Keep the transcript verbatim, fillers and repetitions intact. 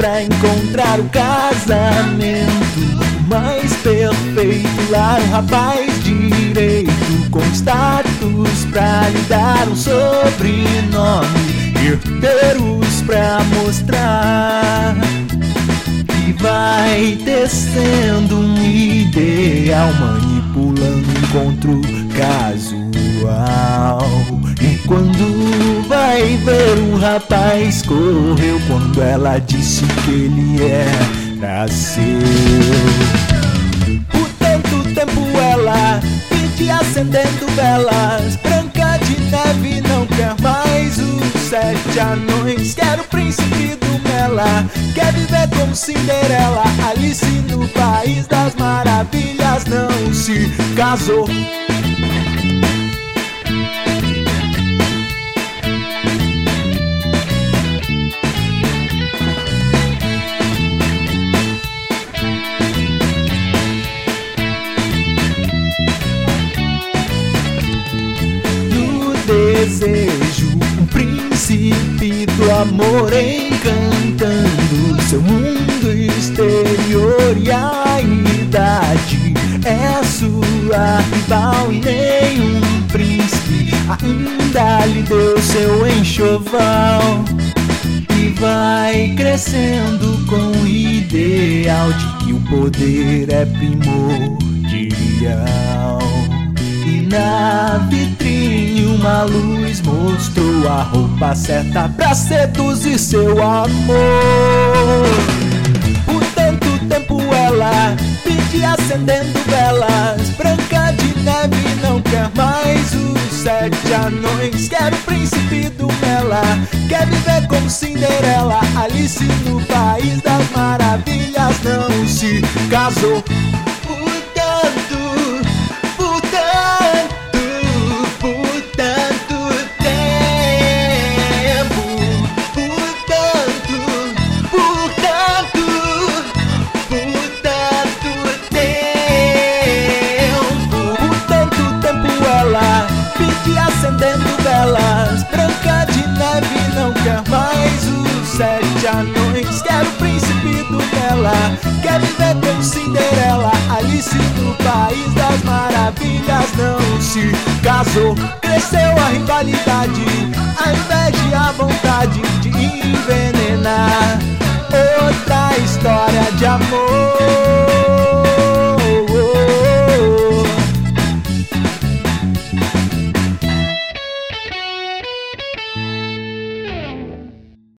pra encontrar o casamento mais perfeito. Lá um rapaz direito com status pra lhe dar um sobrenome, herdeiros pra mostrar, e vai tecendo um ideal, manipulando um encontro casual. E quando vai ver, um rapaz correu quando ela disse que ele era seu. Por tanto tempo ela pedia acendendo velas, Branca de Neve não quer mais os sete anões, quer o príncipe do Mela, quer viver como Cinderela. Alice no País das Maravilhas não se casou. Desejo um príncipe do amor encantando seu mundo exterior, e a idade é sua rival, e nenhum príncipe ainda lhe deu seu enxoval. E vai crescendo com o ideal de que o poder é primordial. E na vitrine uma luz mostrou a roupa certa pra seduzir seu amor. Por tanto tempo ela pedia acendendo velas, Branca de Neve não quer mais os sete anões, quer o príncipe do Mela, quer viver como Cinderela. Alice no País das Maravilhas não se casou. Acendendo velas, Branca de Neve não quer mais os sete anões, quer o príncipe do Mela, quer viver como Cinderela. Alice no País das Maravilhas não se casou. Cresceu a rivalidade, a inveja e a vontade de envenenar outra história de amor.